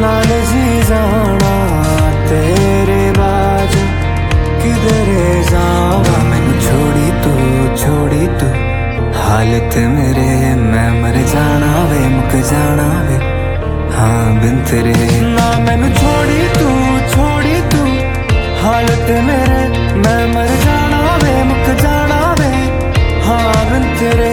नाल जी जाना तेरे बाज किधरे जावा। मैनू छोड़ी तू हालत मेरे मैं मर जाना वे मुक जाना वे हाँ बिन तेरे। ना मैनू छोड़ी तू हालत मेरे मैं मर जाना वे मुक जाना वे हाँ बिन तेरे।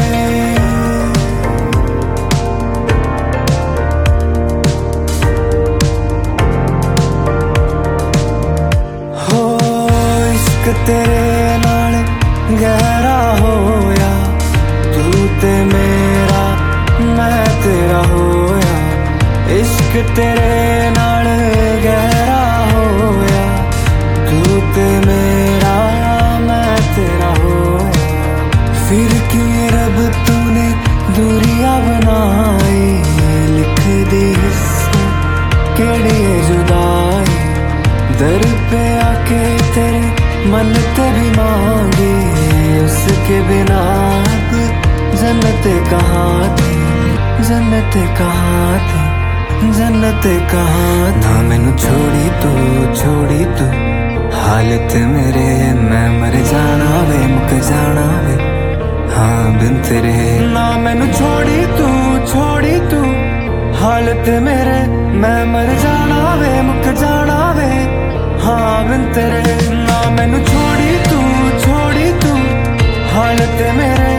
हो इश्क तेरे नाल गहरा होया तू ते मेरा मैं तेरा होया। इश्क तेरे नाल गहरा होया तू ते मेरा मैं तेरा होया। फिर क्यों रब तूने दूरियां बनाई लिख दी हिस्से केड़ी है जुदाई। दर पे आके तेरे मन्नत भी मांगी उसके बिना अब जन्नत कहाँ थी जन्नत कहाँ थी जन्नत कहाँ। ना मैनू छोड़ी तू हालत मेरे मैं मर जाना वे मुक जाना वे हाँ बिन तेरे। ना मैनू छोड़ी तू हालत मेरे मैं मर जाना वे मुक जाना वे हाँ बिन तेरे। ना मैनू छोड़ी तू हालत मेरे